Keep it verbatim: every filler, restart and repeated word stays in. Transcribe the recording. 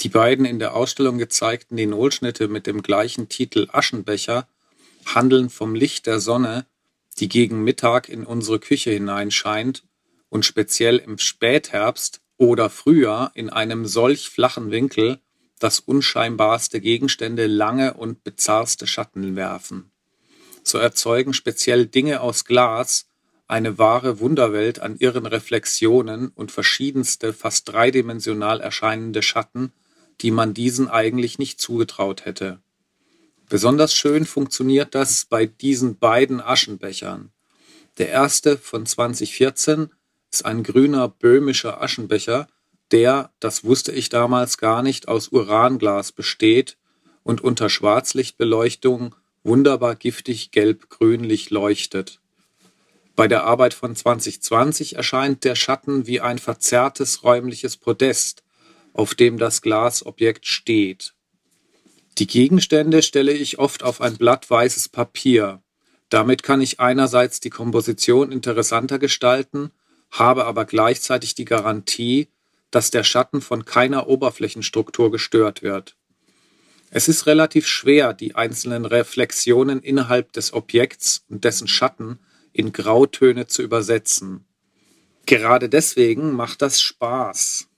Die beiden in der Ausstellung gezeigten Linolschnitte mit dem gleichen Titel Aschenbecher handeln vom Licht der Sonne, die gegen Mittag in unsere Küche hineinscheint und speziell im Spätherbst oder Frühjahr in einem solch flachen Winkel, dass unscheinbarste Gegenstände lange und bizarrste Schatten werfen. So erzeugen speziell Dinge aus Glas eine wahre Wunderwelt an irren Reflexionen und verschiedenste, fast dreidimensional erscheinende Schatten, die man diesen eigentlich nicht zugetraut hätte. Besonders schön funktioniert das bei diesen beiden Aschenbechern. Der erste von zwanzig vierzehn ist ein grüner böhmischer Aschenbecher, der, das wusste ich damals gar nicht, aus Uranglas besteht und unter Schwarzlichtbeleuchtung wunderbar giftig gelb-grünlich leuchtet. Bei der Arbeit von zwanzig zwanzig erscheint der Schatten wie ein verzerrtes räumliches Podest, auf dem das Glasobjekt steht. Die Gegenstände stelle ich oft auf ein Blatt weißes Papier. Damit kann ich einerseits die Komposition interessanter gestalten, habe aber gleichzeitig die Garantie, dass der Schatten von keiner Oberflächenstruktur gestört wird. Es ist relativ schwer, die einzelnen Reflexionen innerhalb des Objekts und dessen Schatten in Grautöne zu übersetzen. Gerade deswegen macht das Spaß.